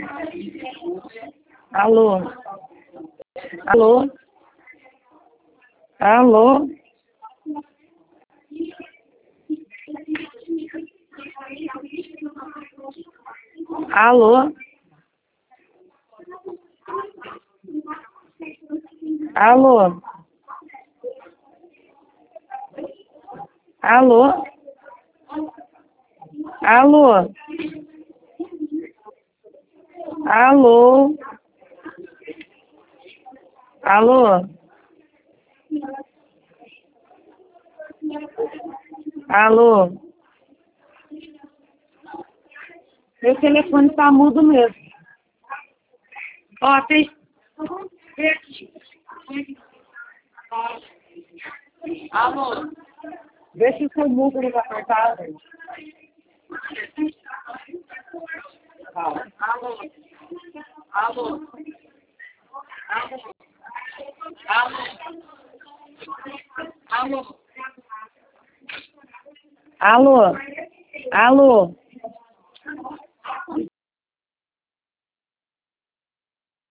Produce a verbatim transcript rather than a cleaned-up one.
Alô? Alô? Alô? Alô? Alô? Alô? Alô? Alô? Alô? Alô? Meu telefone tá mudo mesmo. Ó, tem... Alô? Vê se o seu número vai apertar. Alô? Alô? Alô? Alô? Alô? Alô?